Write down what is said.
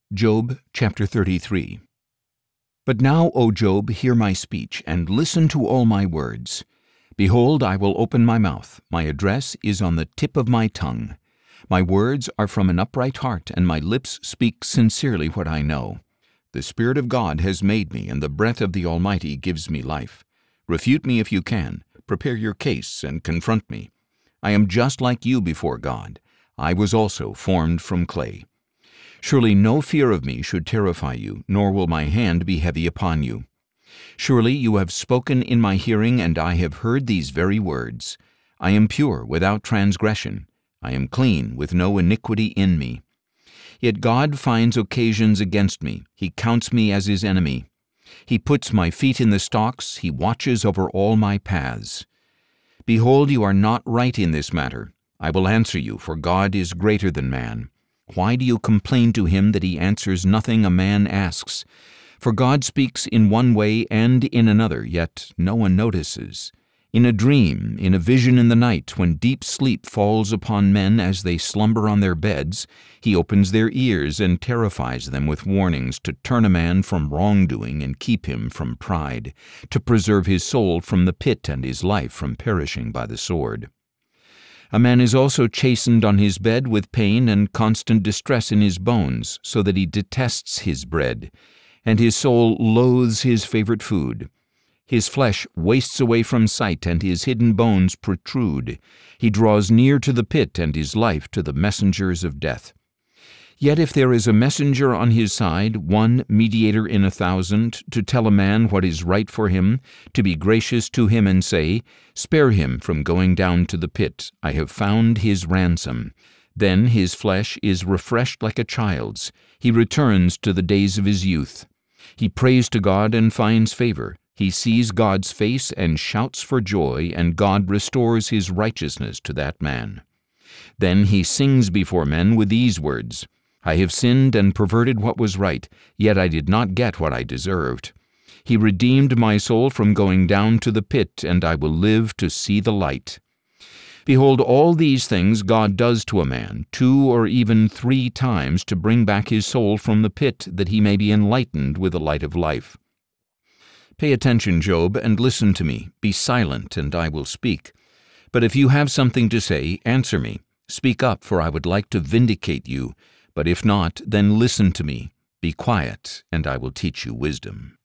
Job chapter 33. But now, O Job, hear my speech, and listen to all my words. Behold, I will open my mouth, my address is on the tip of my tongue. My words are from an upright heart, and my lips speak sincerely what I know. The Spirit of God has made me, and the breath of the Almighty gives me life. Refute me if you can, prepare your case, and confront me. I am just like you before God. I was also formed from clay. Surely no fear of me should terrify you, nor will my hand be heavy upon you. Surely you have spoken in my hearing, and I have heard these very words. I am pure, without transgression. I am clean, with no iniquity in me. Yet God finds occasions against me. He counts me as his enemy. He puts my feet in the stocks. He watches over all my paths. Behold, you are not right in this matter. I will answer you, for God is greater than man. Why do you complain to him that he answers nothing a man asks? For God speaks in one way and in another, yet no one notices. In a dream, in a vision in the night, when deep sleep falls upon men as they slumber on their beds, he opens their ears and terrifies them with warnings to turn a man from wrongdoing and keep him from pride, to preserve his soul from the pit and his life from perishing by the sword. A man is also chastened on his bed with pain and constant distress in his bones, so that he detests his bread, and his soul loathes his favorite food. His flesh wastes away from sight, and his hidden bones protrude. He draws near to the pit, and his life to the messengers of death. Yet if there is a messenger on his side, one mediator in 1,000, to tell a man what is right for him, to be gracious to him and say, "Spare him from going down to the pit, I have found his ransom," then his flesh is refreshed like a child's. He returns to the days of his youth. He prays to God and finds favor. He sees God's face and shouts for joy, and God restores his righteousness to that man. Then he sings before men with these words, I have sinned and perverted what was right, yet I did not get what I deserved. He redeemed my soul from going down to the pit, and I will live to see the light. Behold, all these things God does to a man, 2 or even 3 times, to bring back his soul from the pit, that he may be enlightened with the light of life. Pay attention, Job, and listen to me. Be silent, and I will speak. But if you have something to say, answer me. Speak up, for I would like to vindicate you. But if not, then listen to me. Be quiet, and I will teach you wisdom.